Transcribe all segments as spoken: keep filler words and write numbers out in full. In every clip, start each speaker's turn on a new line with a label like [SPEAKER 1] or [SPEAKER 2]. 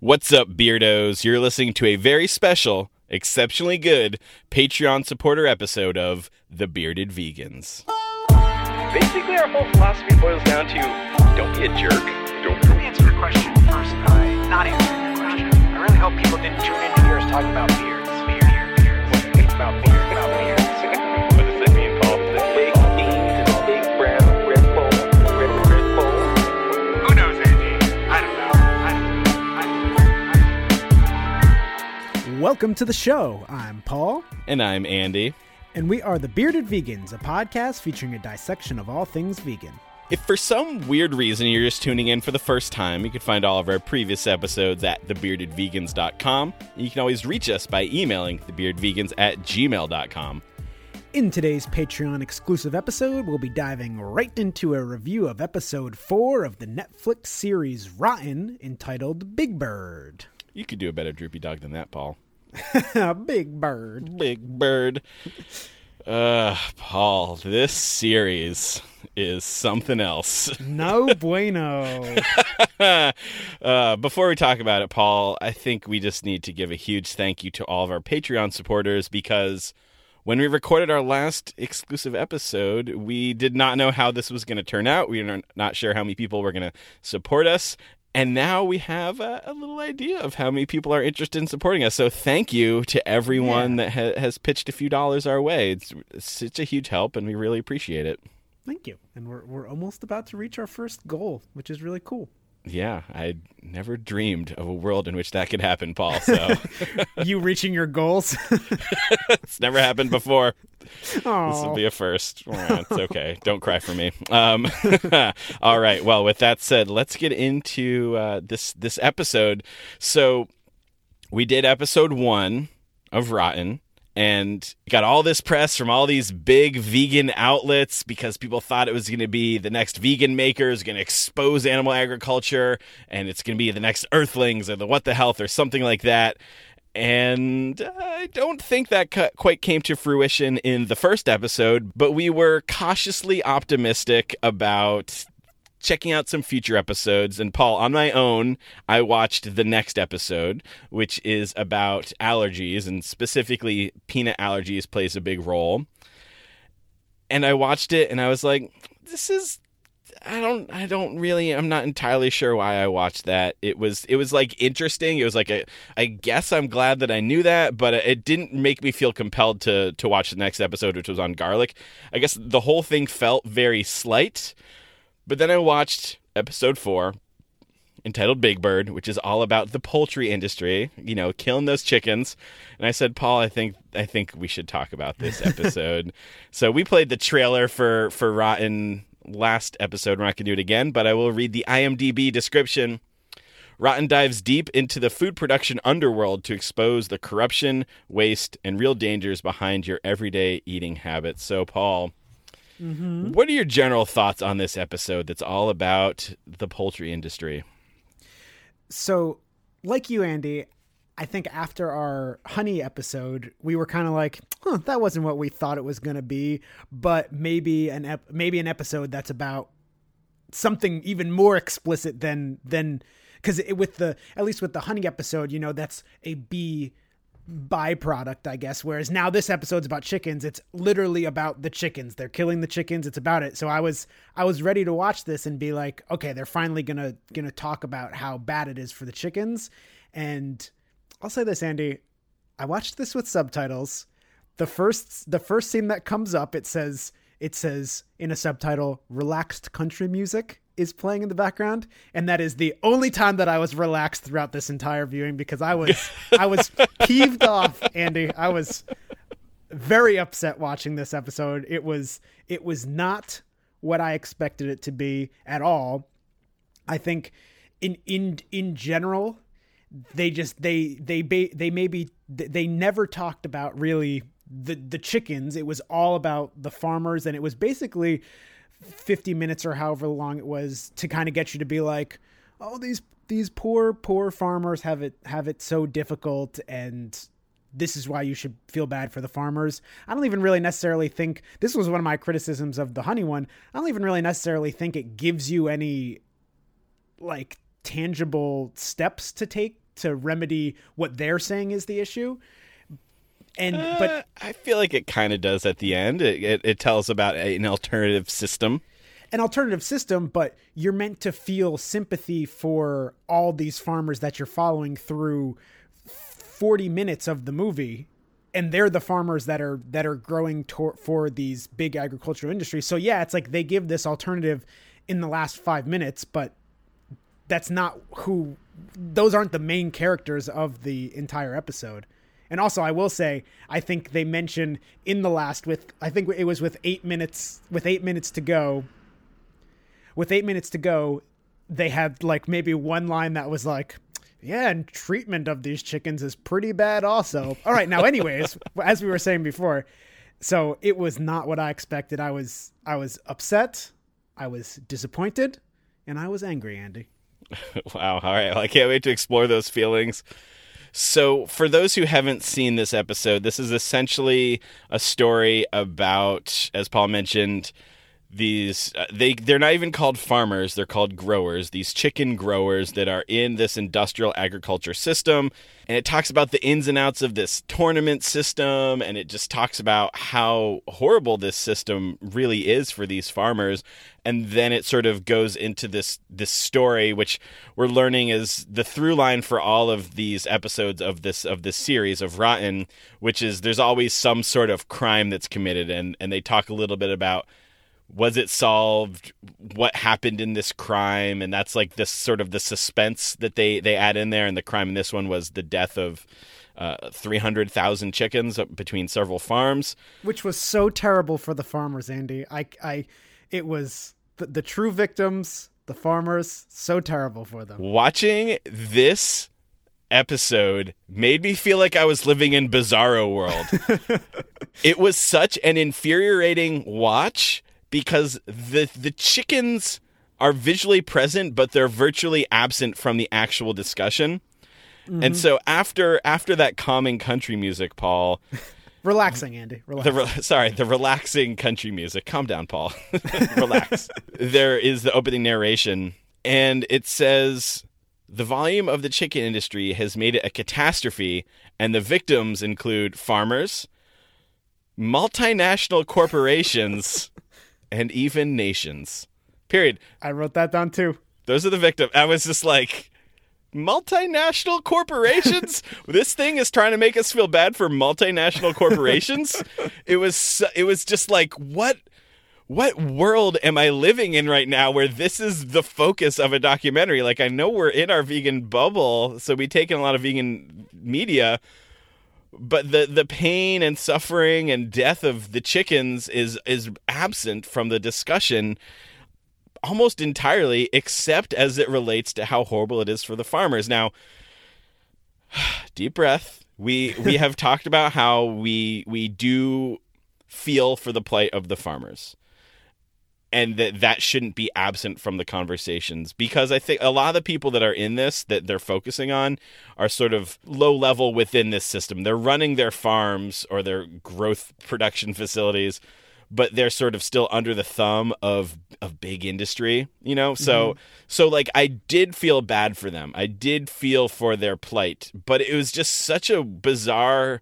[SPEAKER 1] What's up, Beardos? You're listening to a very special, exceptionally good Patreon supporter episode of The Bearded Vegans.
[SPEAKER 2] Basically, our whole philosophy boils down to don't be a jerk. Don't
[SPEAKER 3] Let me answer your question first by not answering your question. I really hope people didn't tune into yours talking about beards. Beard, beard, beard. It's about beard, about beards.
[SPEAKER 2] What does that mean, Paul? The big beans and the big brown red bowl. Red, red bowl.
[SPEAKER 3] Who knows, Andy? I don't know. I don't know. I don't know.
[SPEAKER 4] Welcome to the show. I'm Paul.
[SPEAKER 1] And I'm Andy.
[SPEAKER 4] And we are The Bearded Vegans, a podcast featuring a dissection of all things vegan.
[SPEAKER 1] If for some weird reason you're just tuning in for the first time, you can find all of our previous episodes at the bearded vegans dot com. You can always reach us by emailing the bearded vegans at gmail dot com.
[SPEAKER 4] In today's Patreon exclusive episode, we'll be diving right into a review of episode four of the Netflix series Rotten, entitled Big Bird.
[SPEAKER 1] You could do a better droopy dog than that, Paul.
[SPEAKER 4] Big Bird.
[SPEAKER 1] Big Bird. Uh, Paul, this series is something else.
[SPEAKER 4] No bueno.
[SPEAKER 1] uh, before we talk about it, Paul, I think we just need to give a huge thank you to all of our Patreon supporters, because when we recorded our last exclusive episode, we did not know how this was going to turn out. We were not sure how many people were going to support us. And now we have a, a little idea of how many people are interested in supporting us. So thank you to everyone
[SPEAKER 4] Yeah.
[SPEAKER 1] that ha- has pitched a few dollars our way. It's, it's such a huge help, and we really appreciate it.
[SPEAKER 4] Thank you. And we're we're almost about to reach our first goal, which is really cool.
[SPEAKER 1] Yeah, I never dreamed of a world in which that could happen, Paul. So
[SPEAKER 4] You reaching your goals?
[SPEAKER 1] it's never happened before.
[SPEAKER 4] Aw.
[SPEAKER 1] This will be a first. Oh, it's okay. Don't cry for me. Um, all right. Well, with that said, let's get into uh, this this episode. So we did episode one of Rotten, and got all this press from all these big vegan outlets because people thought it was going to be the next Vegan Makers, going to expose animal agriculture, and it's going to be the next Earthlings or the What the Health or something like that. And I don't think that cu- quite came to fruition in the first episode, but we were cautiously optimistic about checking out some future episodes. And Paul, on my own, I watched the next episode, which is about allergies, and specifically peanut allergies plays a big role. And I watched it and I was like, this is, I don't, I don't really, I'm not entirely sure why I watched that. It was, it was like interesting. It was like, a, I guess I'm glad that I knew that, but it didn't make me feel compelled to, to watch the next episode, which was on garlic. I guess the whole thing felt very slight. But then I watched episode four, entitled Big Bird, which is all about the poultry industry, you know, killing those chickens. And I said, Paul, I think I think we should talk about this episode. So we played the trailer for, for Rotten last episode. We're not going to do it again, but I will read the I M D B description. Rotten dives deep into the food production underworld to expose the corruption, waste, and real dangers behind your everyday eating habits. So, Paul,
[SPEAKER 4] Mm-hmm.
[SPEAKER 1] what are your general thoughts on this episode that's all about the poultry industry?
[SPEAKER 4] So, like you, Andy, I think after our honey episode, we were kind of like, huh, that wasn't what we thought it was going to be, but maybe an ep- maybe an episode that's about something even more explicit than than because with the at least with the honey episode, you know, that's a bee byproduct, I guess, whereas now this episode's about chickens. It's literally about the chickens. They're killing the chickens. It's about it. So I was I was ready to watch this and be like, okay, they're finally gonna gonna talk about how bad it is for the chickens. And I'll say this, Andy, I watched this with subtitles. The first the first scene that comes up, it says it says in a subtitle, relaxed country music is playing in the background, and that is the only time that I was relaxed throughout this entire viewing, because I was I was peeved off, Andy. I was very upset watching this episode. It was it was not what I expected it to be at all. I think in in in general, they just they they ba- they maybe they never talked about really the the chickens. It was all about the farmers, and it was basically fifty minutes or however long it was to kind of get you to be like, oh, these these poor poor farmers have it have it so difficult, and this is why you should feel bad for the farmers. I don't even really necessarily think, this was one of my criticisms of the honey one, I don't even really necessarily think it gives you any like tangible steps to take to remedy what they're saying is the issue. And
[SPEAKER 1] Uh,
[SPEAKER 4] but
[SPEAKER 1] I feel like it kind of does at the end. It, it, it tells about a, an alternative system.
[SPEAKER 4] an alternative system, but you're meant to feel sympathy for all these farmers that you're following through forty minutes of the movie. And they're the farmers that are that are growing tor- for these big agricultural industries. So yeah, it's like they give this alternative in the last five minutes, but that's not who. Those aren't the main characters of the entire episode. And also, I will say, I think they mentioned in the last with I think it was with eight minutes with eight minutes to go. With eight minutes to go, they had like maybe one line that was like, yeah, and treatment of these chickens is pretty bad also. All right, now anyways, as we were saying before, so it was not what I expected. I was I was upset, I was disappointed, and I was angry, Andy.
[SPEAKER 1] Wow. All right. Well, I can't wait to explore those feelings. So for those who haven't seen this episode, this is essentially a story about, as Paul mentioned, these uh, they they're not even called farmers, they're called growers, these chicken growers that are in this industrial agriculture system. And it talks about the ins and outs of this tournament system, and it just talks about how horrible this system really is for these farmers. And then it sort of goes into this this story, which we're learning is the through line for all of these episodes of this of this series of Rotten, which is there's always some sort of crime that's committed, and and they talk a little bit about, was it solved? What happened in this crime? And that's like this sort of the suspense that they, they add in there. And the crime in this one was the death of uh, three hundred thousand chickens between several farms.
[SPEAKER 4] Which was so terrible for the farmers, Andy. I, I, it was the, the true victims, the farmers, so terrible for them.
[SPEAKER 1] Watching this episode made me feel like I was living in Bizarro World. It was such an infuriating watch, because the the chickens are visually present, but they're virtually absent from the actual discussion. Mm-hmm. And so after after that calming country music, Paul...
[SPEAKER 4] Relaxing, Andy. Relax.
[SPEAKER 1] The re- sorry, the relaxing country music. Calm down, Paul. Relax. There is the opening narration, and it says, the volume of the chicken industry has made it a catastrophe, and the victims include farmers, multinational corporations... and even nations. Period.
[SPEAKER 4] I wrote that down too.
[SPEAKER 1] Those are the victims. I was just like, multinational corporations? This thing is trying to make us feel bad for multinational corporations? It was it was just like, what what world am I living in right now where this is the focus of a documentary? Like, I know we're in our vegan bubble, so we take in a lot of vegan media, but the, the pain and suffering and death of the chickens is is absent from the discussion almost entirely, except as it relates to how horrible it is for the farmers. Now, deep breath. We we have talked about how we we do feel for the plight of the farmers, and that that shouldn't be absent from the conversations, because I think a lot of the people that are in this that they're focusing on are sort of low level within this system. They're running their farms or their growth production facilities, but they're sort of still under the thumb of of big industry, you know? So mm-hmm. so like I did feel bad for them. I did feel for their plight, but it was just such a bizarre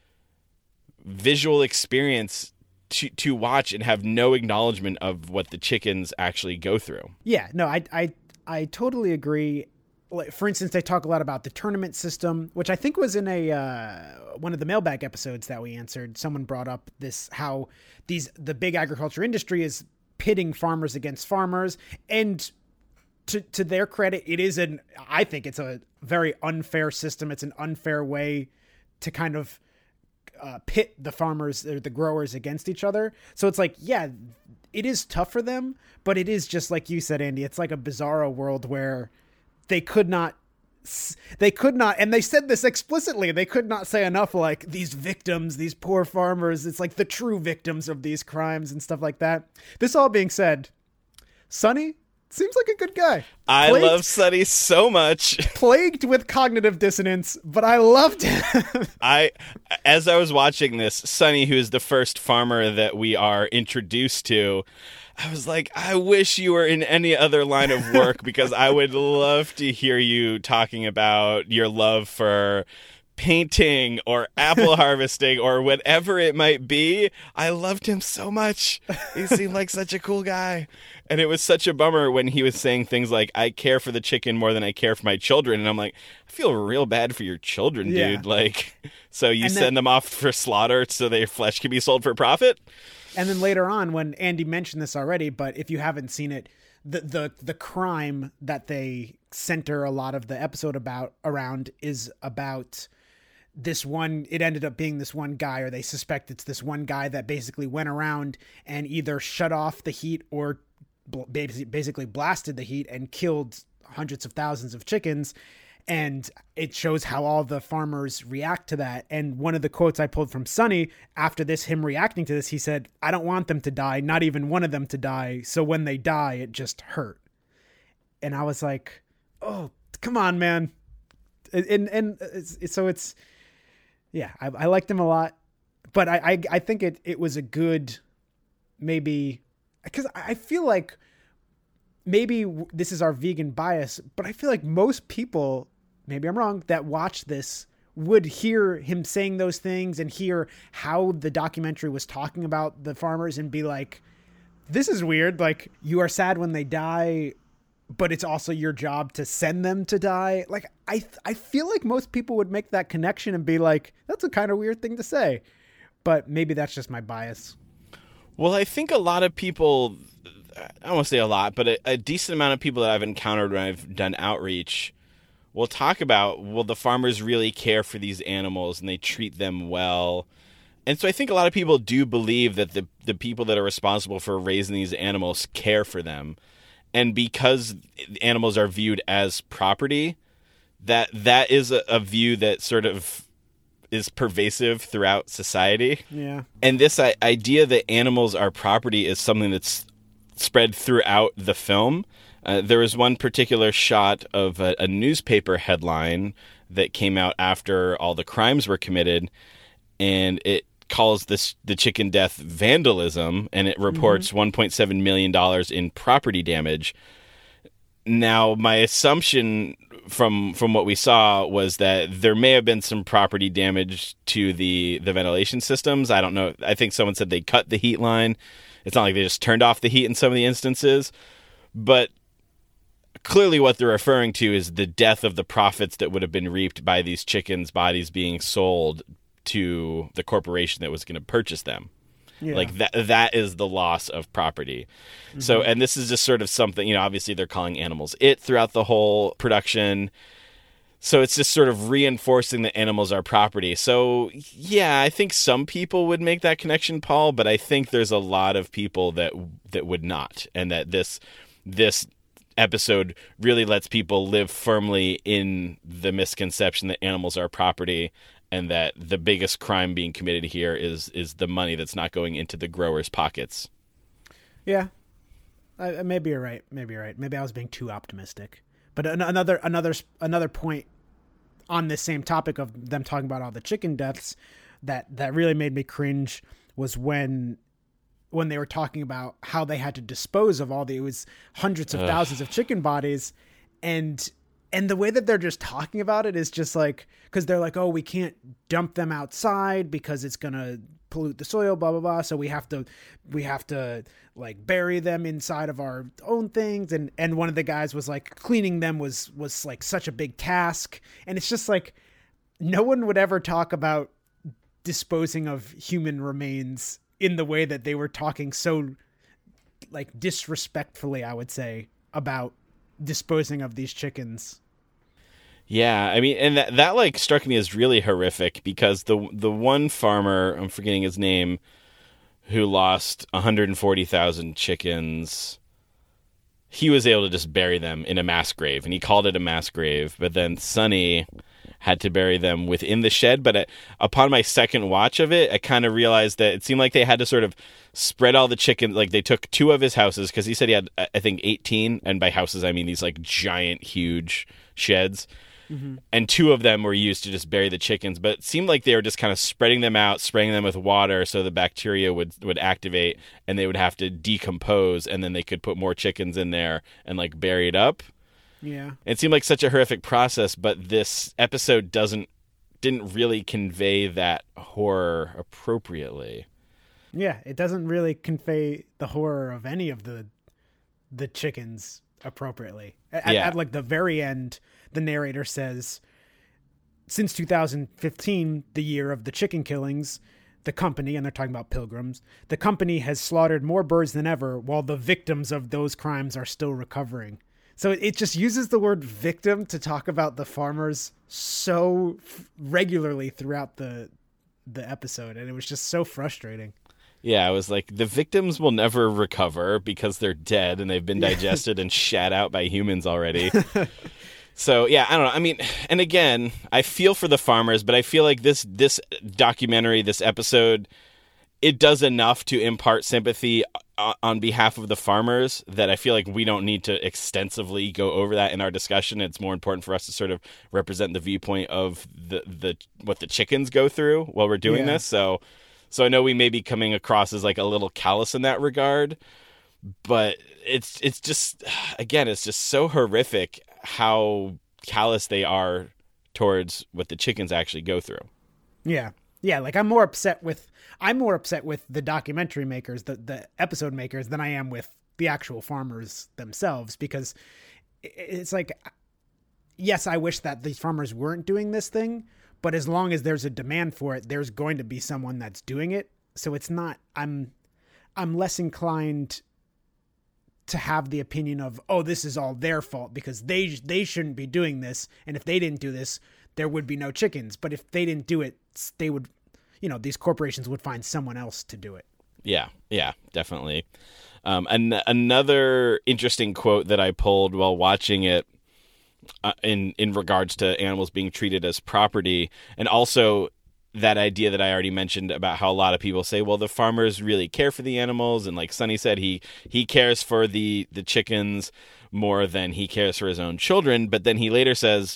[SPEAKER 1] visual experience to to watch and have no acknowledgement of what the chickens actually go through.
[SPEAKER 4] Yeah, no, I I I totally agree. Like, for instance, they talk a lot about the tournament system, which I think was in a uh, one of the mailbag episodes that we answered. Someone brought up this, how these the big agriculture industry is pitting farmers against farmers, and to to their credit, it is an I think it's a very unfair system. It's an unfair way to kind of uh, pit the farmers or the growers against each other. So it's like, yeah, it is tough for them, but it is just like you said, Andy. It's like a bizarro world where they could not, they could not, and they said this explicitly, they could not say enough, like, these victims, these poor farmers, it's like the true victims of these crimes and stuff like that. This all being said, Sonny seems like a good guy.
[SPEAKER 1] I
[SPEAKER 4] plagued,
[SPEAKER 1] love Sonny so much.
[SPEAKER 4] Plagued with cognitive dissonance, but I loved him.
[SPEAKER 1] I, as I was watching this, Sonny, who is the first farmer that we are introduced to, I was like, I wish you were in any other line of work because I would love to hear you talking about your love for painting or apple harvesting or whatever it might be. I loved him so much. He seemed like such a cool guy. And it was such a bummer when he was saying things like, I care for the chicken more than I care for my children. And I'm like, I feel real bad for your children,
[SPEAKER 4] Yeah.
[SPEAKER 1] dude. Like, so you
[SPEAKER 4] And
[SPEAKER 1] send
[SPEAKER 4] then-
[SPEAKER 1] them off for slaughter so their flesh can be sold for profit?
[SPEAKER 4] And then later on, when Andy mentioned this already, but if you haven't seen it, the the the crime that they center a lot of the episode about around is about this one. It ended up being this one guy, or they suspect it's this one guy that basically went around and either shut off the heat or bl- basi- basically blasted the heat and killed hundreds of thousands of chickens. And it shows how all the farmers react to that. And one of the quotes I pulled from Sonny after this, him reacting to this, he said, I don't want them to die, not even one of them to die. So when they die, it just hurt. And I was like, oh, come on, man. And, and it's, so it's, yeah, I, I liked him a lot. But I, I, I think it, it was a good, maybe, because I feel like maybe this is our vegan bias, but I feel like most people, maybe I'm wrong, that watch this would hear him saying those things and hear how the documentary was talking about the farmers and be like, this is weird. Like, you are sad when they die, but it's also your job to send them to die. Like, I, I feel like most people would make that connection and be like, that's a kind of weird thing to say, but maybe that's just my bias.
[SPEAKER 1] Well, I think a lot of people, I don't want to say a lot, but a, a decent amount of people that I've encountered when I've done outreach will talk about, well, the farmers really care for these animals and they treat them well. And so I think a lot of people do believe that the, the people that are responsible for raising these animals care for them. And because animals are viewed as property, that that is a, a view that sort of is pervasive throughout society.
[SPEAKER 4] Yeah.
[SPEAKER 1] And this I- idea that animals are property is something that's spread throughout the film. Uh, there was one particular shot of a, a newspaper headline that came out after all the crimes were committed, and it calls this the chicken death vandalism, and it reports mm-hmm. one point seven million dollars in property damage. Now, my assumption from from what we saw was that there may have been some property damage to the, the ventilation systems. I don't know. I think someone said they cut the heat line. It's not like they just turned off the heat in some of the instances. But clearly what they're referring to is the death of the profits that would have been reaped by these chickens' bodies being sold to the corporation that was going to purchase them. Yeah. Like that that is the loss of property. Mm-hmm. So, and this is just sort of something, you know, obviously they're calling animals it throughout the whole production. So it's just sort of reinforcing that animals are property. So, yeah, I think some people would make that connection, Paul, but I think there's a lot of people that that would not, and that this this episode really lets people live firmly in the misconception that animals are property, and that the biggest crime being committed here is is the money that's not going into the growers' pockets.
[SPEAKER 4] Yeah, I, maybe you're right. Maybe you're right. Maybe I was being too optimistic. But an- another another another point on this same topic of them talking about all the chicken deaths that that really made me cringe was when when they were talking about how they had to dispose of all the it was hundreds of Ugh. thousands of chicken bodies, and and the way that they're just talking about it is just like, because they're like, oh, we can't dump them outside because it's gonna pollute the soil, blah blah blah. So we have to we have to like bury them inside of our own things. And and one of the guys was like, cleaning them was was like such a big task. And it's just like, no one would ever talk about disposing of human remains in the way that they were talking so like disrespectfully, I would say, about disposing of these chickens.
[SPEAKER 1] Yeah, I mean, and that that like struck me as really horrific, because the the one farmer, I'm forgetting his name, who lost one hundred forty thousand chickens, he was able to just bury them in a mass grave, and he called it a mass grave. But then Sonny had to bury them within the shed. But uh, upon my second watch of it, I kind of realized that it seemed like they had to sort of spread all the chickens. Like they took two of his houses, because he said he had, I think, eighteen, and by houses I mean these like giant, huge sheds. and two of them were used to just bury the chickens. But it seemed like they were just kind of spreading them out, spraying them with water so the bacteria would, would activate and they would have to decompose, and then they could put more chickens in there and like bury it up.
[SPEAKER 4] Yeah.
[SPEAKER 1] It seemed like such a horrific process, but this episode doesn't didn't really convey that horror appropriately.
[SPEAKER 4] Yeah, it doesn't really convey the horror of any of the the chickens appropriately. At,
[SPEAKER 1] Yeah.
[SPEAKER 4] at like the very end, the narrator says, since two thousand fifteen, the year of the chicken killings, the company, and they're talking about Pilgrims, the company has slaughtered more birds than ever while the victims of those crimes are still recovering. So it just uses the word victim to talk about the farmers so f- regularly throughout the the episode, and it was just so frustrating.
[SPEAKER 1] Yeah, I was like, the victims will never recover because they're dead and they've been digested and shat out by humans already. So, yeah, I don't know. I mean, and again, I feel for the farmers, but I feel like this this documentary, this episode, it does enough to impart sympathy on behalf of the farmers that I feel like we don't need to extensively go over that in our discussion. It's more important for us to sort of represent the viewpoint of the, the what the chickens go through while we're doing
[SPEAKER 4] Yeah.
[SPEAKER 1] this. So, so I know we may be coming across as like a little callous in that regard, but it's it's just, again, it's just so horrific how callous they are towards what the chickens actually go through.
[SPEAKER 4] Yeah. Yeah, like I'm more upset with I'm more upset with the documentary makers, the the episode makers, than I am with the actual farmers themselves, because i- it's like, yes, I wish that these farmers weren't doing this thing, but as long as there's a demand for it, there's going to be someone that's doing it. So it's not I'm I'm less inclined to have the opinion of, oh, this is all their fault because they they shouldn't be doing this, and if they didn't do this, there would be no chickens. But if they didn't do it, they would, you know, these corporations would find someone else to do it.
[SPEAKER 1] Yeah, yeah, definitely. Um, and another interesting quote that I pulled while watching it, uh, in in regards to animals being treated as property, and also that idea that I already mentioned about how a lot of people say, well, the farmers really care for the animals, and like Sonny said, he he cares for the the chickens more than he cares for his own children. But then he later says,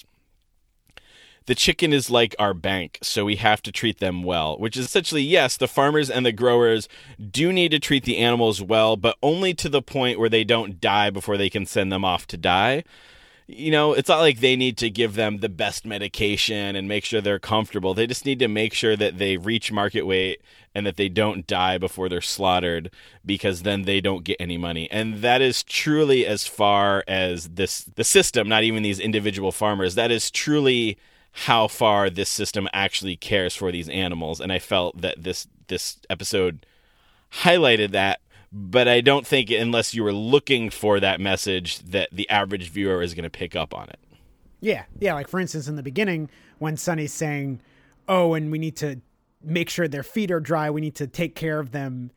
[SPEAKER 1] the chicken is like our bank, so we have to treat them well, which is essentially, yes, the farmers and the growers do need to treat the animals well, but only to the point where they don't die before they can send them off to die. You know, it's not like they need to give them the best medication and make sure they're comfortable. They just need to make sure that they reach market weight and that they don't die before they're slaughtered, because then they don't get any money. And that is truly, as far as this the system, not even these individual farmers, that is truly how far this system actually cares for these animals. And I felt that this this episode highlighted that, but I don't think, unless you were looking for that message, that the average viewer is going to pick up on it.
[SPEAKER 4] Yeah. Yeah. Like, for instance, in the beginning, when Sonny's saying, oh, and we need to make sure their feet are dry, we need to take care of them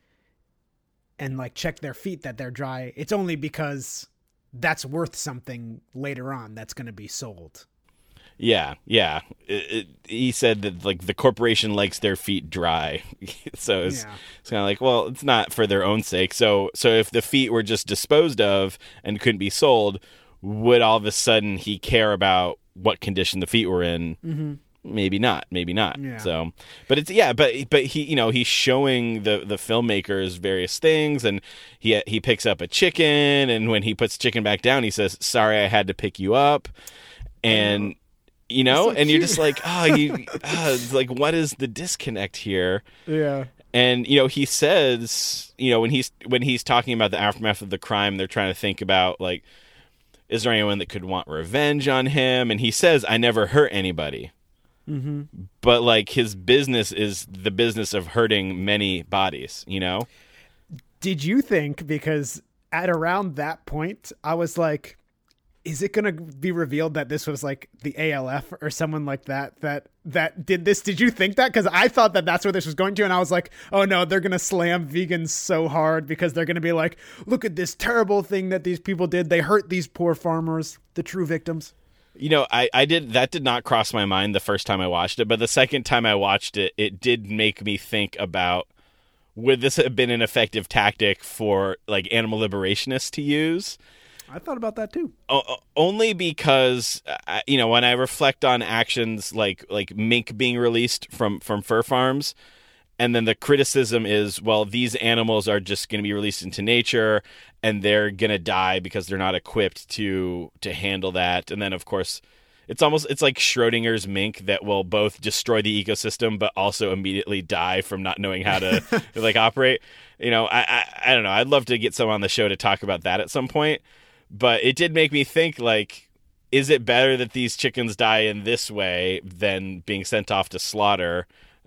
[SPEAKER 4] and like check their feet that they're dry, it's only because that's worth something later on that's going to be sold.
[SPEAKER 1] Yeah, yeah. It, it, he said that like the corporation likes their feet dry, so it's,
[SPEAKER 4] Yeah.
[SPEAKER 1] it's kind of like, well, it's not for their own sake. So, so if the feet were just disposed of and couldn't be sold, would all of a sudden he care about what condition the feet were in? Mm-hmm. Maybe not. Maybe not.
[SPEAKER 4] Yeah.
[SPEAKER 1] So, but it's yeah, but but he, you know, he's showing the the filmmakers various things, and he he picks up a chicken, and when he puts chicken back down, he says, "Sorry, I had to pick you up," and. You know,
[SPEAKER 4] so
[SPEAKER 1] and you're
[SPEAKER 4] cute.
[SPEAKER 1] just like, oh, you, uh, it's like, what is the disconnect here?
[SPEAKER 4] Yeah.
[SPEAKER 1] And you know, he says, you know, when he's when he's talking about the aftermath of the crime, they're trying to think about like, is there anyone that could want revenge on him? And he says, I never hurt anybody.
[SPEAKER 4] Mm-hmm.
[SPEAKER 1] But like, his business is the business of hurting many bodies. You know.
[SPEAKER 4] Did you think, because at around that point, I was like, is it going to be revealed that this was like the A L F or someone like that, that, that did this? Did you think that? Cause I thought that that's where this was going to. And I was like, oh no, they're going to slam vegans so hard because they're going to be like, look at this terrible thing that these people did. They hurt these poor farmers, the true victims.
[SPEAKER 1] You know, I, I did that did not cross my mind the first time I watched it, but the second time I watched it, it did make me think about, would this have been an effective tactic for like animal liberationists to use?
[SPEAKER 4] I thought about that too.
[SPEAKER 1] O- only because uh, you know, when I reflect on actions like like mink being released from from fur farms, and then the criticism is, well, these animals are just going to be released into nature and they're going to die because they're not equipped to to handle that. And then of course, it's almost it's like Schrodinger's mink that will both destroy the ecosystem but also immediately die from not knowing how to like operate. You know, I, I I don't know. I'd love to get someone on the show to talk about that at some point. But it did make me think, like, is it better that these chickens die in this way than being sent off to slaughter?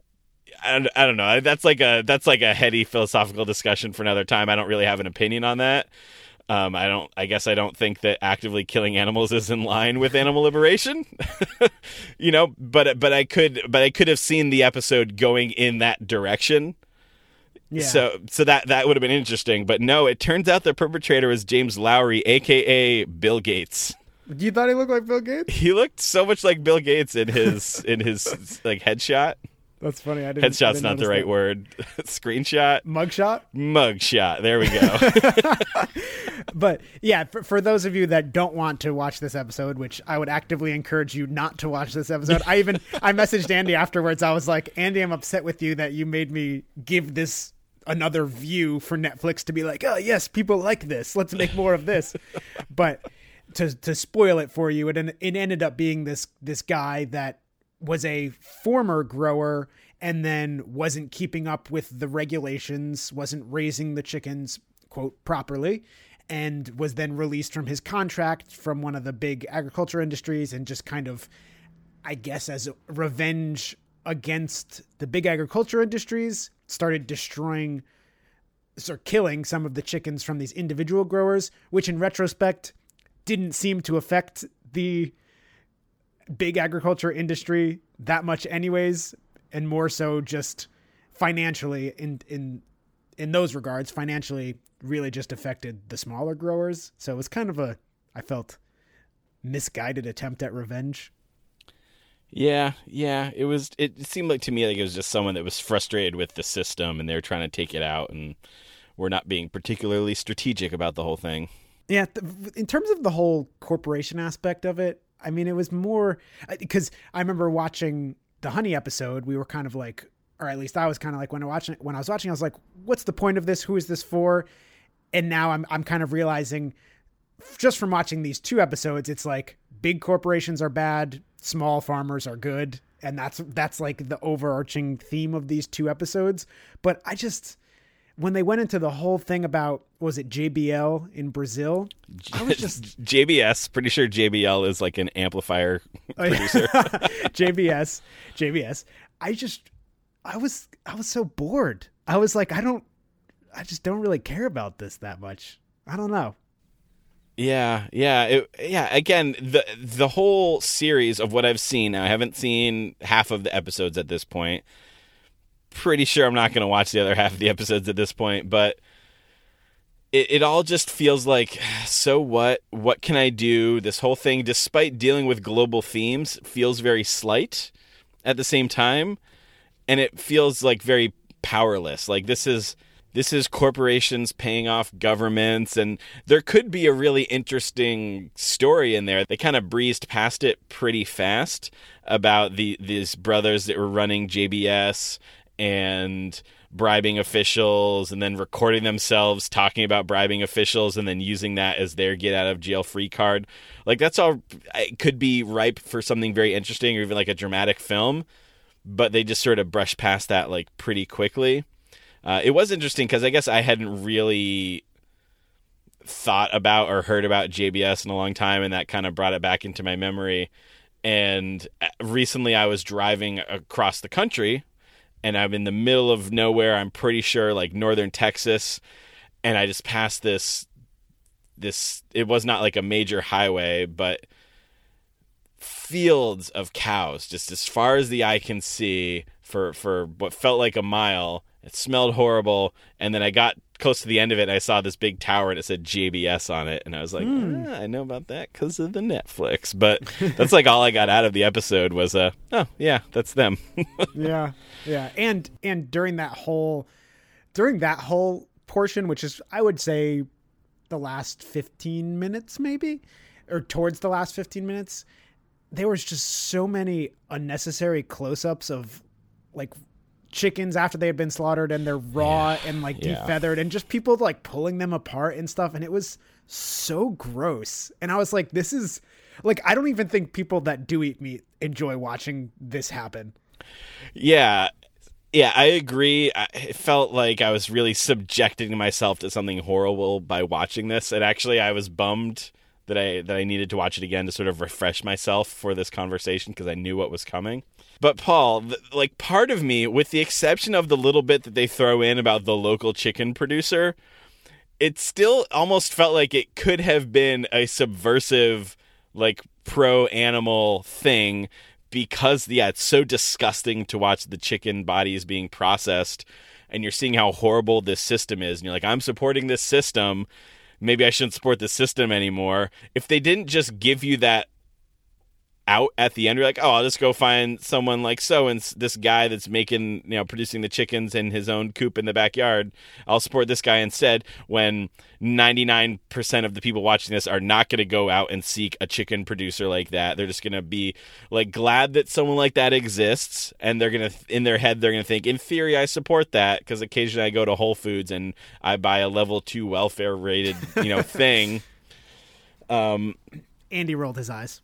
[SPEAKER 1] I, I don't know. That's like a that's like a heady philosophical discussion for another time. I don't really have an opinion on that. Um, I don't. I guess I don't think that actively killing animals is in line with animal liberation. You know, but but I could but I could have seen the episode going in that direction.
[SPEAKER 4] Yeah.
[SPEAKER 1] So so that that would have been interesting, but no, it turns out the perpetrator was James Lowry, aka Bill Gates.
[SPEAKER 4] You thought he looked like Bill Gates?
[SPEAKER 1] He looked so much like Bill Gates in his in his like headshot.
[SPEAKER 4] That's funny. I didn't.
[SPEAKER 1] Headshot's
[SPEAKER 4] I didn't
[SPEAKER 1] not the
[SPEAKER 4] notice
[SPEAKER 1] right
[SPEAKER 4] that.
[SPEAKER 1] word. Screenshot,
[SPEAKER 4] Mugshot.
[SPEAKER 1] mugshot. There we go.
[SPEAKER 4] But yeah, for, for those of you that don't want to watch this episode, which I would actively encourage you not to watch this episode, I even I messaged Andy afterwards. I was like, Andy, I'm upset with you that you made me give this another view for Netflix to be like, oh yes, people like this. Let's make more of this. But to to spoil it for you, it it ended up being this this guy that was a former grower and then wasn't keeping up with the regulations, wasn't raising the chickens, quote, properly, and was then released from his contract from one of the big agriculture industries and just kind of, I guess, as a revenge against the big agriculture industries, started destroying or killing some of the chickens from these individual growers, which in retrospect didn't seem to affect the big agriculture industry that much anyways, and more so just financially in in in those regards, financially really just affected the smaller growers. So it was kind of a, I felt, misguided attempt at revenge.
[SPEAKER 1] Yeah, yeah. It was. It seemed like to me like it was just someone that was frustrated with the system and they were trying to take it out, and were not being particularly strategic about the whole thing.
[SPEAKER 4] Yeah, th- in terms of the whole corporation aspect of it, I mean, it was more because I remember watching the Honey episode. We were kind of like, or at least I was kind of like, when I watching when I was watching, I was like, what's the point of this? Who is this for? And now I'm I'm kind of realizing, just from watching these two episodes, it's like big corporations are bad, small farmers are good, and that's that's like the overarching theme of these two episodes. But I just, when they went into the whole thing about, was it J B L in Brazil? I was just
[SPEAKER 1] J B S. Pretty sure J B L is like an amplifier producer.
[SPEAKER 4] J B S, J B S. I just, I was, I was so bored. I was like, I don't, I just don't really care about this that much. I don't know.
[SPEAKER 1] Yeah, yeah, it, yeah. Again, the the whole series of what I've seen. Now, I haven't seen half of the episodes at this point. Pretty sure I'm not going to watch the other half of the episodes at this point, but it, it all just feels like, so what? What can I do? This whole thing, despite dealing with global themes, feels very slight at the same time, and it feels like very powerless. Like this is this is corporations paying off governments, and there could be a really interesting story in there. They kind of breezed past it pretty fast about the these brothers that were running J B S and bribing officials, and then recording themselves talking about bribing officials and then using that as their get out of jail free card. Like that's all, it could be ripe for something very interesting or even like a dramatic film, but they just sort of brushed past that like pretty quickly. Uh, it was interesting because I guess I hadn't really thought about or heard about J B S in a long time, and that kind of brought it back into my memory. And recently I was driving across the country, and I'm in the middle of nowhere, I'm pretty sure, like northern Texas, and I just passed this, this, it was not like a major highway, but fields of cows, just as far as the eye can see, for, for what felt like a mile. It smelled horrible, and then I got close to the end of it, and I saw this big tower, and it said J B S on it, and I was like, mm. ah, I know about that because of the Netflix. But that's like all I got out of the episode was, uh, oh, yeah, that's them.
[SPEAKER 4] yeah, yeah. And and during that whole, during that whole portion, which is, I would say, the last fifteen minutes, maybe, or towards the last fifteen minutes, there was just so many unnecessary close-ups of like chickens after they had been slaughtered and they're raw
[SPEAKER 1] Yeah,
[SPEAKER 4] and like
[SPEAKER 1] yeah.
[SPEAKER 4] defeathered and just people like pulling them apart and stuff. And it was so gross. And I was like, this is like, I don't even think people that do eat meat enjoy watching this happen.
[SPEAKER 1] Yeah. Yeah, I agree. I- It felt like I was really subjecting myself to something horrible by watching this. And actually, I was bummed that I that I needed to watch it again to sort of refresh myself for this conversation because I knew what was coming. But Paul, th- like part of me, with the exception of the little bit that they throw in about the local chicken producer, it still almost felt like it could have been a subversive, like pro-animal thing because, yeah, it's so disgusting to watch the chicken bodies being processed and you're seeing how horrible this system is. And you're like, I'm supporting this system. Maybe I shouldn't support the system anymore. If they didn't just give you that out at the end, you're like, oh, I'll just go find someone like so and s- this guy that's making, you know, producing the chickens in his own coop in the backyard. I'll support this guy instead. When ninety-nine percent of the people watching this are not going to go out and seek a chicken producer like that. They're just going to be like glad that someone like that exists, and they're going to, in their head, they're going to think, in theory, I support that because occasionally I go to Whole Foods and I buy a level two welfare rated, you know, thing. Um,
[SPEAKER 4] Andy rolled his eyes.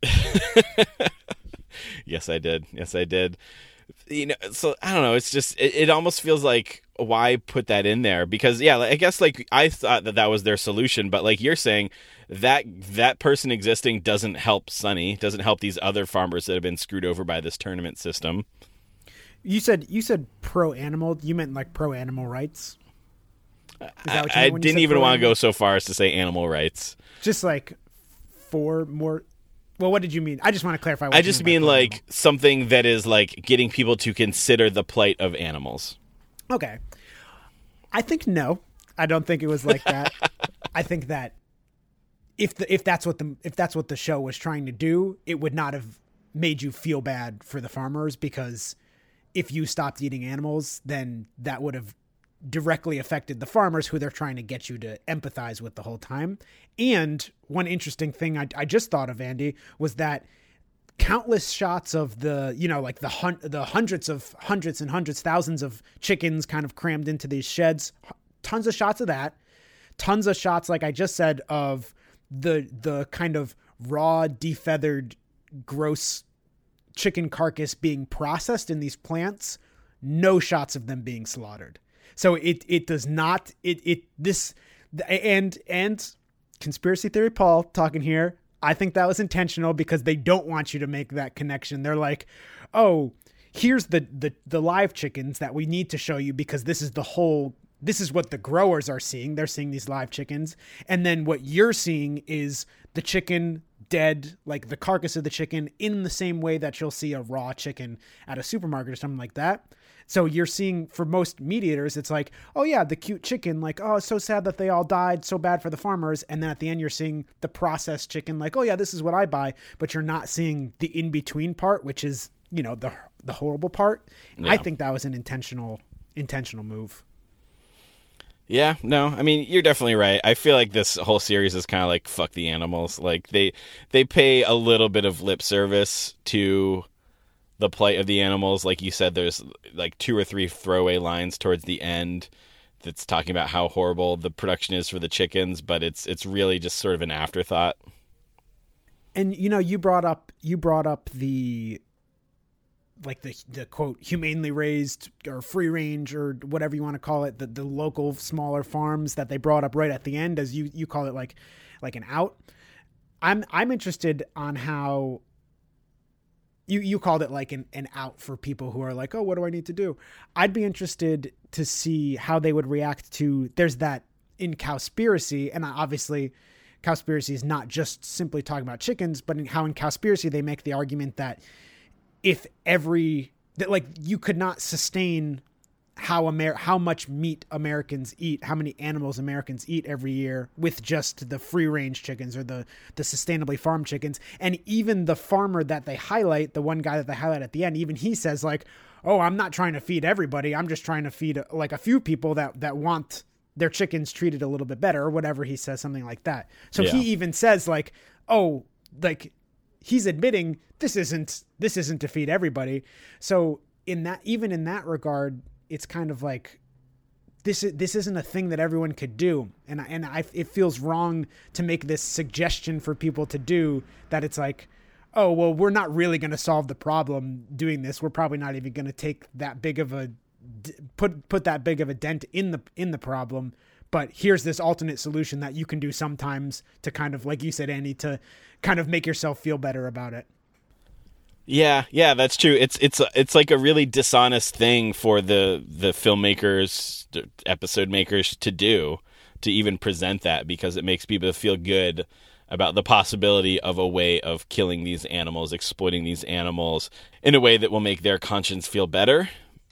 [SPEAKER 1] Yes, I did. Yes, I did. You know, so I don't know. It's just it, it almost feels like why put that in there? Because yeah, like, I guess like I thought that that was their solution, but like you're saying that that person existing doesn't help Sonny, doesn't help these other farmers that have been screwed over by this tournament system.
[SPEAKER 4] You said you said pro animal. You meant like pro animal rights. Is that what you
[SPEAKER 1] I, I
[SPEAKER 4] meant when you
[SPEAKER 1] didn't
[SPEAKER 4] said
[SPEAKER 1] even want to
[SPEAKER 4] pro-animal?
[SPEAKER 1] go so far as to say animal rights.
[SPEAKER 4] Just like four more. Well, what did you mean? I just want to clarify. What
[SPEAKER 1] I
[SPEAKER 4] you
[SPEAKER 1] just
[SPEAKER 4] mean
[SPEAKER 1] mean
[SPEAKER 4] by
[SPEAKER 1] like
[SPEAKER 4] pro-animal.
[SPEAKER 1] something that is like getting people to consider the plight of animals.
[SPEAKER 4] Okay. I think no. I don't think it was like that. I think that if the if that's what the if that's what the show was trying to do, it would not have made you feel bad for the farmers, because if you stopped eating animals, then that would have directly affected the farmers who they're trying to get you to empathize with the whole time. And one interesting thing I, I just thought of, Andy, was that countless shots of the, you know, like the hun- the hundreds of hundreds and hundreds, thousands of chickens kind of crammed into these sheds, tons of shots of that, tons of shots, like I just said, of the the kind of raw, defeathered, gross chicken carcass being processed in these plants, no shots of them being slaughtered. So it it does not it it this and and conspiracy theory Paul talking here. I think that was intentional because they don't want you to make that connection. They're like, oh, here's the the the live chickens that we need to show you because this is the whole this is what the growers are seeing. They're seeing these live chickens, and then what you're seeing is the chicken dead, like the carcass of the chicken, in the same way that you'll see a raw chicken at a supermarket or something like that. So you're seeing, for most meat eaters, it's like, oh yeah, the cute chicken, like, oh, it's so sad that they all died, so bad for the farmers. And then at the end, you're seeing the processed chicken, like, oh yeah, this is what I buy. But you're not seeing the in-between part, which is, you know, the the horrible part.
[SPEAKER 1] Yeah.
[SPEAKER 4] I think that was an intentional intentional move.
[SPEAKER 1] Yeah, no, I mean, you're definitely right. I feel like this whole series is kind of like fuck the animals. Like they they pay a little bit of lip service to the plight of the animals. Like you said, there's like two or three throwaway lines towards the end that's talking about how horrible the production is for the chickens, but it's it's really just sort of an afterthought.
[SPEAKER 4] And you know, you brought up you brought up the like the the quote humanely raised or free range or whatever you want to call it, the the local smaller farms that they brought up right at the end, as you you call it, like like an out. I'm I'm interested on how you you called it like an, an out for people who are like, oh, what do I need to do? I'd be interested to see how they would react to, there's that in Cowspiracy, and obviously Cowspiracy is not just simply talking about chickens, but in how in Cowspiracy they make the argument that if every that like you could not sustain how Amer how much meat Americans eat, how many animals Americans eat every year with just the free range chickens or the the sustainably farmed chickens. And even the farmer that they highlight, the one guy that they highlight at the end, even he says like, oh, I'm not trying to feed everybody. I'm just trying to feed like a few people that that want their chickens treated a little bit better or whatever. He says something like that. So
[SPEAKER 1] Yeah.
[SPEAKER 4] he even says like, oh, like he's admitting this isn't, this isn't to feed everybody. So in that, even in that regard, it's kind of like, this is, this isn't a thing that everyone could do. And I, and I, it feels wrong to make this suggestion for people to do that. It's like, oh, well, we're not really going to solve the problem doing this. We're probably not even going to take that big of a, put, put that big of a dent in the, in the problem. But here's this alternate solution that you can do sometimes to kind of, like you said, Andy, to kind of make yourself feel better about it.
[SPEAKER 1] Yeah, yeah, that's true. It's it's it's like a really dishonest thing for the the filmmakers, the episode makers to do, to even present that, because it makes people feel good about the possibility of a way of killing these animals, exploiting these animals in a way that will make their conscience feel better.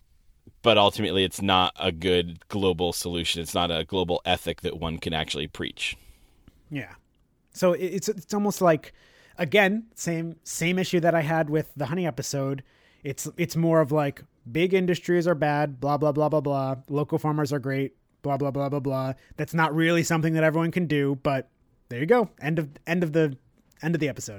[SPEAKER 1] But ultimately, it's not a good global solution. It's not a global ethic that one can actually preach.
[SPEAKER 4] Yeah. So it- it's it's almost like, again, same same issue that I had with the honey episode. It's it's more of like big industries are bad, blah blah blah blah blah. Local farmers are great, blah blah blah blah blah. That's not really something that everyone can do, but there you go. End of end of the end of the episode.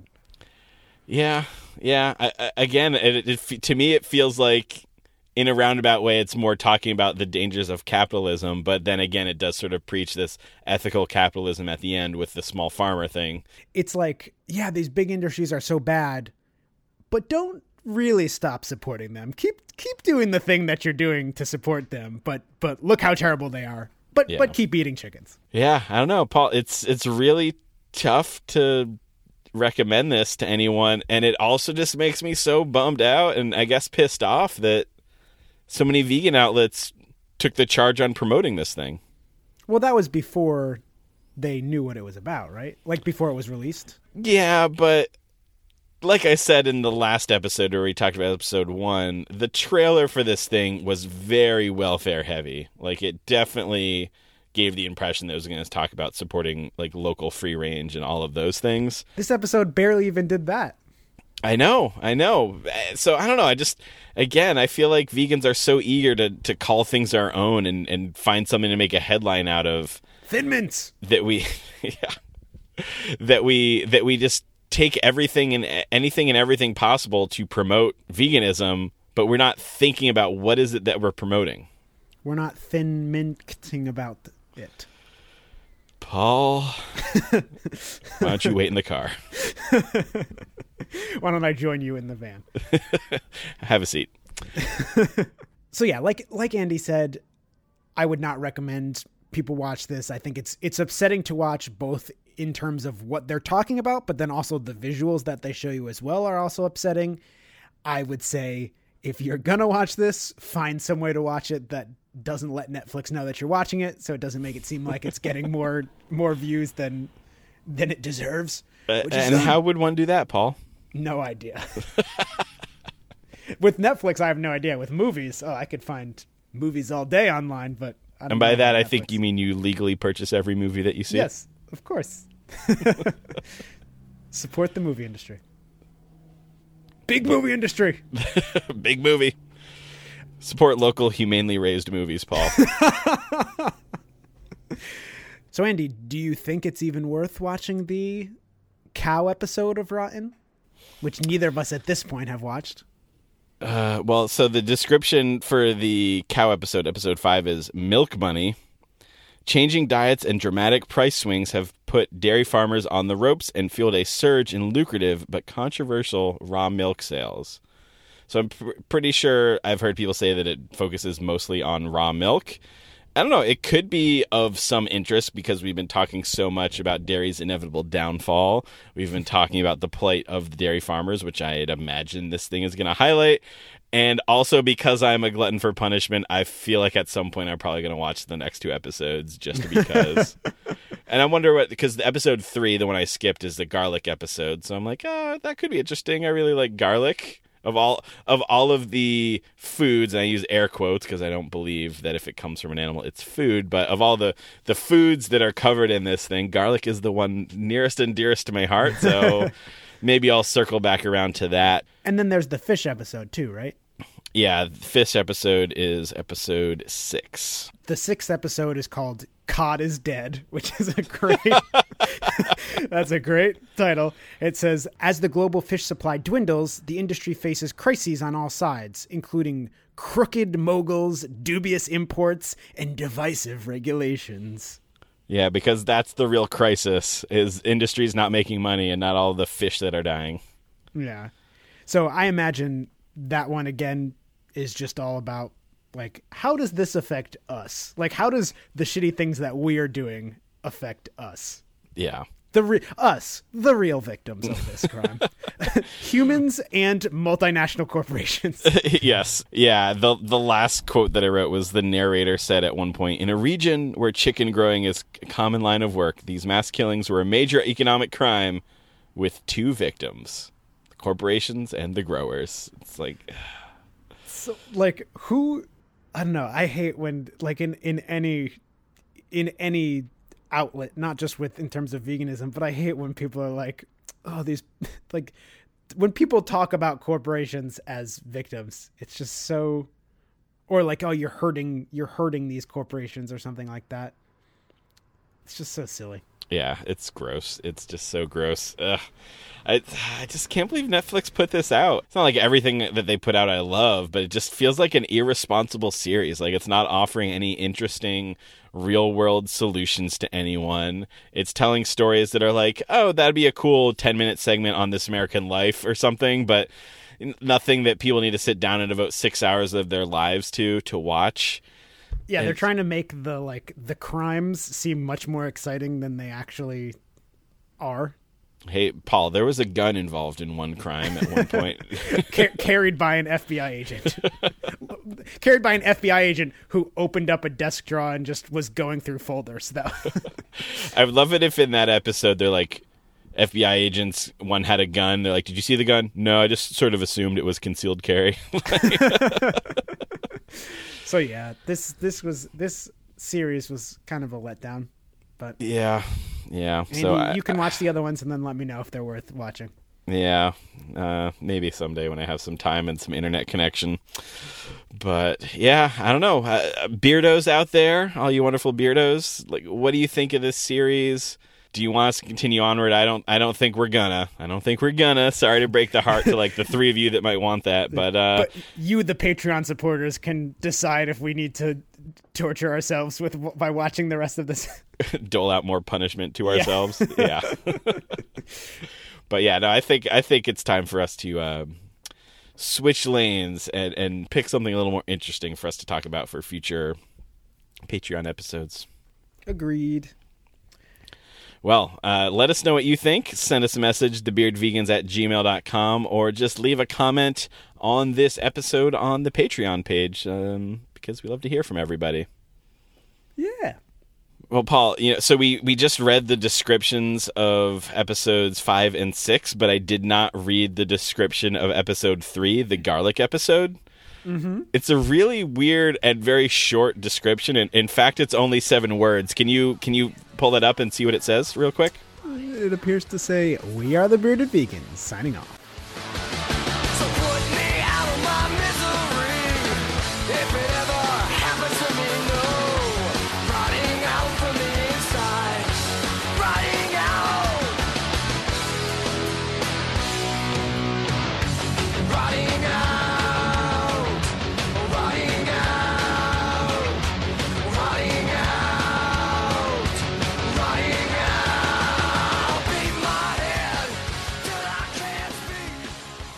[SPEAKER 1] Yeah, yeah. I, I, again, it, it, to me, it feels like, in a roundabout way, it's more talking about the dangers of capitalism, but then again, it does sort of preach this ethical capitalism at the end with the small farmer thing.
[SPEAKER 4] It's like, yeah, these big industries are so bad, but don't really stop supporting them. Keep keep doing the thing that you're doing to support them, but but look how terrible they are. But
[SPEAKER 1] Yeah.
[SPEAKER 4] but keep eating chickens.
[SPEAKER 1] Yeah, I don't know, Paul. It's it's really tough to recommend this to anyone, and it also just makes me so bummed out and I guess pissed off that so many vegan outlets took the charge on promoting this thing.
[SPEAKER 4] Well, that was before they knew what it was about, right? Like before it was released.
[SPEAKER 1] Yeah, but like I said in the last episode where we talked about episode one, the trailer for this thing was very welfare heavy. Like, it definitely gave the impression that it was going to talk about supporting like local free range and all of those things.
[SPEAKER 4] This episode barely even did that.
[SPEAKER 1] I know, I know. So I don't know. I just, again, I feel like vegans are so eager to, to call things our own and, and find something to make a headline out of.
[SPEAKER 4] Thin Mints.
[SPEAKER 1] That we, yeah, that we that we just take everything and anything and everything possible to promote veganism, but we're not thinking about what is it that we're promoting.
[SPEAKER 4] We're not thin minting about it.
[SPEAKER 1] Paul, why don't you wait in the car?
[SPEAKER 4] Why don't I join you in the van?
[SPEAKER 1] Have a seat.
[SPEAKER 4] So yeah, like like Andy said, I would not recommend people watch this. I think it's it's upsetting to watch, both in terms of what they're talking about, but then also the visuals that they show you as well are also upsetting. I would say if you're gonna watch this, find some way to watch it that doesn't let Netflix know that you're watching it, so it doesn't make it seem like it's getting more more views than than it deserves.
[SPEAKER 1] Uh,
[SPEAKER 4] which is,
[SPEAKER 1] and
[SPEAKER 4] um,
[SPEAKER 1] how would one do that, Paul?
[SPEAKER 4] No idea. With Netflix, I have no idea. With movies, oh, I could find movies all day online, but I don't
[SPEAKER 1] And by
[SPEAKER 4] know
[SPEAKER 1] that, I
[SPEAKER 4] about
[SPEAKER 1] think
[SPEAKER 4] Netflix.
[SPEAKER 1] you mean you legally purchase every movie that you see?
[SPEAKER 4] Yes, of course. Support the movie industry. Big movie industry.
[SPEAKER 1] Big movie. Support local, humanely raised movies, Paul.
[SPEAKER 4] So, Andy, do you think it's even worth watching the cow episode of Rotten, which neither of us at this point have watched?
[SPEAKER 1] Uh, well, so the description for the cow episode, episode five, is milk money. Changing diets and dramatic price swings have put dairy farmers on the ropes and fueled a surge in lucrative but controversial raw milk sales. So I'm pr- pretty sure I've heard people say that it focuses mostly on raw milk. I don't know. It could be of some interest because we've been talking so much about dairy's inevitable downfall. We've been talking about the plight of the dairy farmers, which I'd imagine this thing is going to highlight. And also because I'm a glutton for punishment, I feel like at some point I'm probably going to watch the next two episodes just because. And I wonder what, because the episode three, the one I skipped, is the garlic episode. So I'm like, oh, that could be interesting. I really like garlic. Of all of all of the foods, and I use air quotes because I don't believe that if it comes from an animal, it's food. But of all the, the foods that are covered in this thing, garlic is the one nearest and dearest to my heart. So maybe I'll circle back around to that.
[SPEAKER 4] And then there's the fish episode too, right?
[SPEAKER 1] Yeah, fish episode is episode six.
[SPEAKER 4] The sixth episode is called Cod is Dead, which is a great that's a great title. It says, as the global fish supply dwindles, the industry faces crises on all sides, including crooked moguls, dubious imports, and divisive regulations.
[SPEAKER 1] Yeah, because that's the real crisis, is industry's not making money and not all the fish that are dying.
[SPEAKER 4] Yeah. So I imagine that one, again, is just all about, like, how does this affect us? Like, how does the shitty things that we are doing affect us?
[SPEAKER 1] Yeah.
[SPEAKER 4] The re- us, the real victims of this crime. Humans and multinational corporations.
[SPEAKER 1] Yes. Yeah. The the last quote that I wrote was the narrator said at one point, in a region where chicken growing is a common line of work, these mass killings were a major economic crime with two victims, the corporations and the growers. It's like...
[SPEAKER 4] So, like, who... I don't know. I hate when, like, in, in any... in any... outlet, not just with in terms of veganism, but I hate when people are like, oh, these, like, when people talk about corporations as victims, it's just so, or like, oh, you're hurting, you're hurting these corporations or something like that. It's just so silly.
[SPEAKER 1] Yeah, it's gross. It's just so gross. Ugh. I, I just can't believe Netflix put this out. It's not like everything that they put out I love, but it just feels like an irresponsible series. Like, it's not offering any interesting real-world solutions to anyone. It's telling stories that are like, oh, that'd be a cool ten-minute segment on This American Life or something, but nothing that people need to sit down and devote six hours of their lives to to watch.
[SPEAKER 4] Yeah,
[SPEAKER 1] And
[SPEAKER 4] they're trying to make the, like, the crimes seem much more exciting than they actually are.
[SPEAKER 1] Hey, Paul, there was a gun involved in one crime at one point.
[SPEAKER 4] Car- carried by an F B I agent. Carried by an F B I agent who opened up a desk drawer and just was going through folders. Though.
[SPEAKER 1] I would love it if in that episode they're like, F B I agents, one had a gun. They're like, did you see the gun? No, I just sort of assumed it was concealed carry.
[SPEAKER 4] So yeah, this this was this series was kind of a letdown. But
[SPEAKER 1] Yeah, yeah.
[SPEAKER 4] Andy,
[SPEAKER 1] so I,
[SPEAKER 4] you can watch the other ones and then let me know if they're worth watching.
[SPEAKER 1] Yeah, uh, maybe someday when I have some time and some internet connection. But yeah, I don't know. Uh, beardos out there, all you wonderful beardos, like, what do you think of this series? Do you want us to continue onward? I don't. I don't think we're gonna. I don't think we're gonna. Sorry to break the heart to like the three of you that might want that, but uh,
[SPEAKER 4] But you, the Patreon supporters, can decide if we need to torture ourselves with by watching the rest of this.
[SPEAKER 1] dole out more punishment to ourselves. Yeah. But yeah, no, I think I think it's time for us to uh, switch lanes and and pick something a little more interesting for us to talk about for future Patreon episodes.
[SPEAKER 4] Agreed.
[SPEAKER 1] Well, uh, let us know what you think. Send us a message, the beard vegans at gmail dot com, or just leave a comment on this episode on the Patreon page, um, because we love to hear from everybody.
[SPEAKER 4] Yeah.
[SPEAKER 1] Well, Paul, you know, so we, we just read the descriptions of episodes five and six, but I did not read the description of episode three, the garlic episode. Mm-hmm. It's a really weird and very short description, and in fact, it's only seven words. Can you can you pull that up and see what it says real quick?
[SPEAKER 4] It appears to say, "We are the bearded vegans." Signing off.
[SPEAKER 5] So put me out of my misery. If it ever happens to me, no. Rotting out from the inside. Rotting out. Rotting out. Rotting out. Rotting out. Rotting out. Beat my head till I can't speak.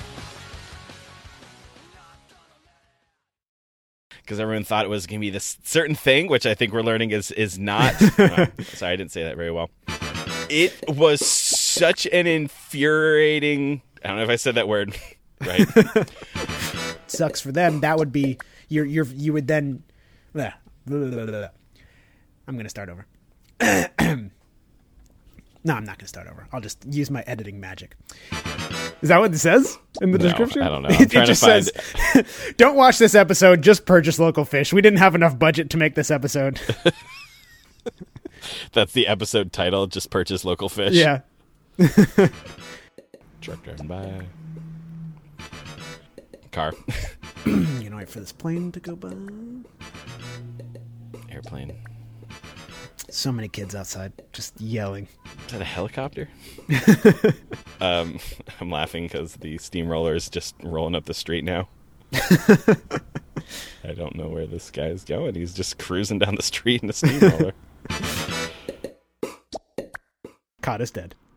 [SPEAKER 1] Because everyone thought it was going to be this certain thing, which I think we're learning is is not. Oh, sorry, I didn't say that very well. It was such an infuriating. I don't know if I said that word right.
[SPEAKER 4] Sucks for them. That would be you're you're you would then. Blah, blah, blah, blah, blah. I'm gonna start over. No, I'm not gonna start over. I'll just use my editing magic. Is that what it says in the
[SPEAKER 1] No,
[SPEAKER 4] description?
[SPEAKER 1] I don't know. I'm
[SPEAKER 4] It, it
[SPEAKER 1] trying to
[SPEAKER 4] just
[SPEAKER 1] find
[SPEAKER 4] says, "Don't watch this episode. Just purchase local fish. We didn't have enough budget to make this episode."
[SPEAKER 1] That's the episode title. Just purchase local fish.
[SPEAKER 4] Yeah.
[SPEAKER 1] Truck driving by. Car.
[SPEAKER 4] You know, wait for this plane to go by.
[SPEAKER 1] Airplane.
[SPEAKER 4] So many kids outside just yelling.
[SPEAKER 1] Is that a helicopter? um, I'm laughing because the steamroller is just rolling up the street now. I don't know where this guy's going. He's just cruising down the street in a steamroller.
[SPEAKER 4] Cod is dead.